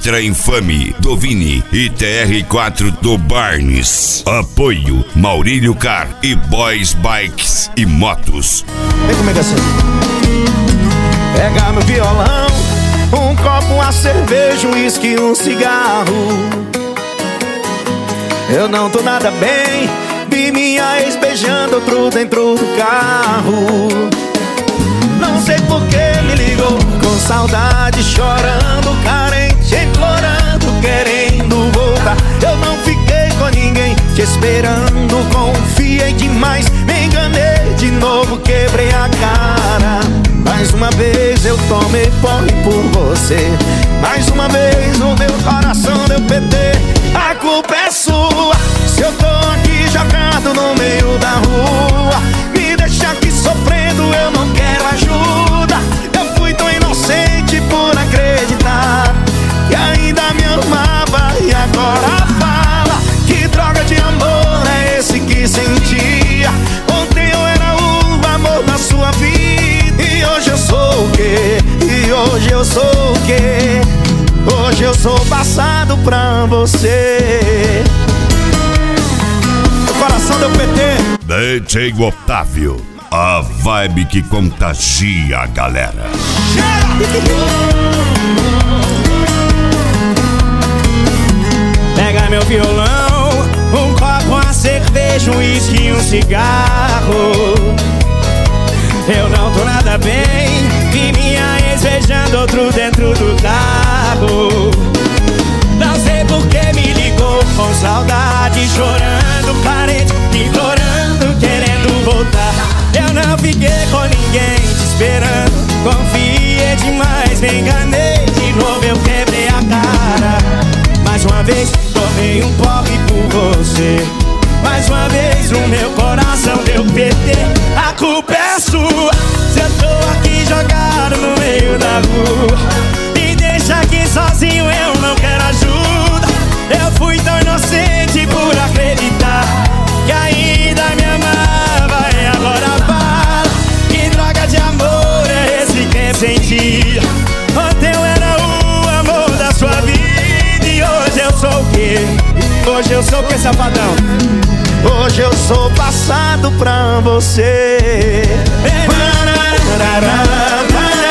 Ultra Infame do Vini e TR4 do Barnes. Apoio Maurílio Car e Boys Bikes e Motos. Vem comigo assim. Pega meu violão, um copo, uma cerveja, um uísque, um cigarro. Eu não tô nada bem, vi minha ex beijando outro dentro do carro. Não sei por que me ligou, com saudade, chorando, carente, implorando, querendo voltar. Eu não fiquei com ninguém, te esperando, confiei demais, me enganei de novo, quebrei a cara. Mais uma vez eu tomei porre por você, mais uma vez o meu coração deu PT. A culpa é sua, se eu tô aqui jogado no meio da rua. Me deixa aqui sofrendo, eu não quero ajuda. Eu fui tão inocente por acreditar que ainda me amava e agora fala. Que droga de amor é esse que sentia? Ontem eu era o amor da sua vida e hoje eu sou o quê? E hoje eu sou o quê? Hoje eu sou passado pra você. O coração deu PT. DJ Otávio, a vibe que contagia a galera. Pega meu violão, um copo, uma cerveja, um uísque e um cigarro. Eu não tô nada bem, vi minha ex beijando outro dentro do carro. Não sei por que me ligou, com saudade, chorando, carente, implorando, querendo voltar. Eu não fiquei com ninguém, te esperando, confiei demais, me enganei de novo, eu quebrei a cara. Mais uma vez tomei um porre por você, mais uma vez o meu coração deu PT. A culpa é sua, se eu tô aqui jogado no meio da rua. Me deixa aqui sozinho, eu não quero ajuda. Eu fui tão inocente por acreditar que ainda me amava e agora fala. Que droga de amor é esse que sentia? Ontem eu era o amor da sua vida e hoje eu sou o quê? Hoje eu sou o que, safadão? Hoje eu sou passado pra você.